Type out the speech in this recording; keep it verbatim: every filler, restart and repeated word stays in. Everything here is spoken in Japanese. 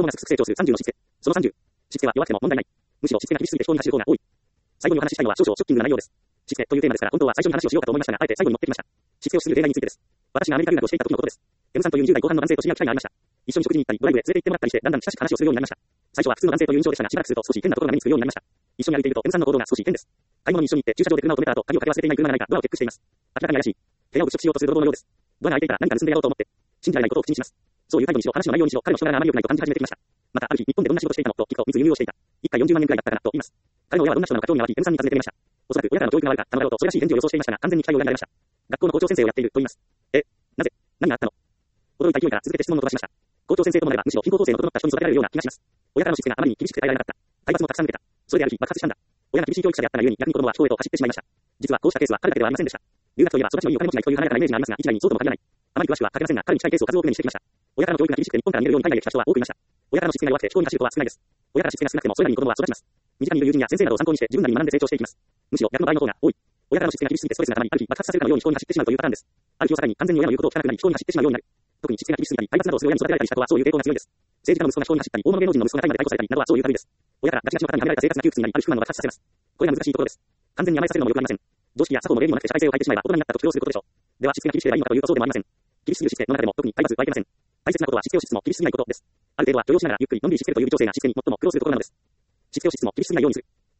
子供がすくすく成長するさんじゅうのしつけ。そのさんじゅう。しつけは弱くても問題ない。むしろしつけが厳しすぎて人に走る方が多い。最後にお話ししたいのは少々ショッキングな内容です。しつけというテーマですから本当は最初に話をしようかと思いましたが、あえて最後に持ってきました。しつけをする例外についてです。私がアメリカ留学をしていた時のことです。M さんというにじゅう代後半の男性と知り合う機会がありました。一緒に食事に行ったり、ドライブで連れて行ってもらったりして、だんだん親しく話をするようになりました。最初は普通の男性という印象でしたが、しばらくすると少し変なことが目につくようになりました。一緒に歩いていると M さんの行動が少し変です。買い物に一緒に行って駐車場で車を止めた後、鍵をかけ忘れていない車がないかドアをチェックしています。明らかに怪しい。部屋を物色しようとする泥棒のようです。ドアが開いていたら何か盗んでやろうと思って、信じられないことを口にします。そういう態度にしろ、話の内容にしろ、彼の人柄があまり良くないと感じ始めてきました。また、ある日、日本でどんな仕事していたのと聞くと、密輸入をしていた。一回よんじゅうまんえんくらいだったかなと言います。彼の親はどんな人なのか興味が湧き、M さんに尋ねてみました。おそらく親からの教育が悪かったのだろうと、それらしい返事を予想していましたが、完全に期待を裏切られました。学校の校長先生をやっていると言います。え、なぜ、何があったの？驚いた勢いから続けて質問を飛ばしました。校長先生ともなれば、むしろ貧困構成の整った人に育てられるような気がします。親からのしつけがあまりに厳しくて耐えられなかった。体罰もたくさん受けた。それである日、爆発したんだ。親が厳しい教育者であったがゆえに、逆に子供は人へと走ってしまいました。実はこうしたケースは彼だけではありませんでした。留学といえば育ちのいいお金持ちがいいという華やかなイメージがありますが、一概にそうとも限らない。あまり詳しくは書けませんが、彼に近いケースを数多く目にしてきました。親からの教育が厳しくて日本から逃げるように海外で来た人は多くいました。親からのしつけが弱くて人に走ることは少ないです。親からしつけが少なくてもそれなりに子供は育ちます。身近にいる友人や先生などを参考にして自分なりに学んで成長していきます。むしろ逆の場合の方が多い。親からのしつけが厳しすぎてストレスが溜まり、ある日爆発させるかのように人に走ってしまうというパターンです。ある日を境に完全に親の言うことを聞かなくなり人に走ってしまうようになる。特にしつけが厳しすぎたり、体罰などをする親に育てられたりした子はそういう傾向が強いです。政治家の息子が人に走ったり、大物芸能人の息子が大麻で逮捕されたりなどはそういう類です。親からガチガチの方にはめられた生活が窮屈になり、ある種不満を爆発させます。これが難しいところです。完全に甘えさせるのも良くありません。常識や作法の例にもなくて社会性を変えてしまえば大人になったと主張することでしょう。ではしつけが厳しければいいのかというとそうでもありません。厳しすぎるしつけの中でも特に体罰はいけません。大切なことはしつけをしつつも厳しすぎないことです。ある程度は許容しながらゆっくりのんびりしつけるという微調整がしつけに最も苦労するところなのです。しつけをしつつも厳しすぎないようにする。